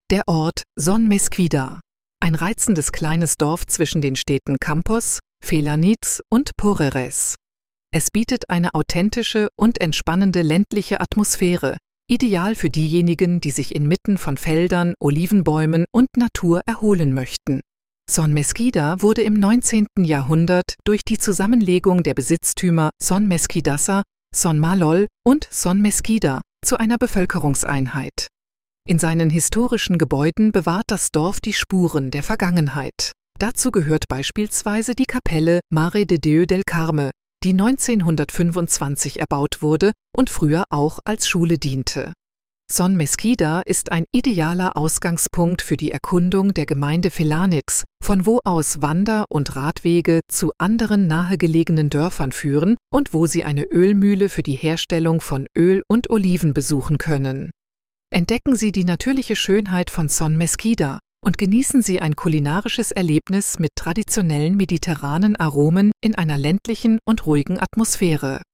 Der Ort Son Mesquida, ein reizendes kleines Dorf zwischen den Städten Campos, Felanitz und Porreres. Es bietet eine authentische und entspannende ländliche Atmosphäre, ideal für diejenigen, die sich inmitten von Feldern, Olivenbäumen und Natur erholen möchten. Son Mesquida wurde im 19. Jahrhundert durch die Zusammenlegung der Besitztümer Son Mesquidassa, Son Malol und Son Mesquida zu einer Bevölkerungseinheit. In seinen historischen Gebäuden bewahrt das Dorf die Spuren der Vergangenheit. Dazu gehört beispielsweise die Kapelle Mare de Déu del Carme, die 1925 erbaut wurde und früher auch als Schule diente. Son Mesquida ist ein idealer Ausgangspunkt für die Erkundung der Gemeinde Felanitz, von wo aus Wander- und Radwege zu anderen nahegelegenen Dörfern führen und wo Sie eine Ölmühle für die Herstellung von Öl und Oliven besuchen können. Entdecken Sie die natürliche Schönheit von Son Mesquida und genießen Sie ein kulinarisches Erlebnis mit traditionellen mediterranen Aromen in einer ländlichen und ruhigen Atmosphäre.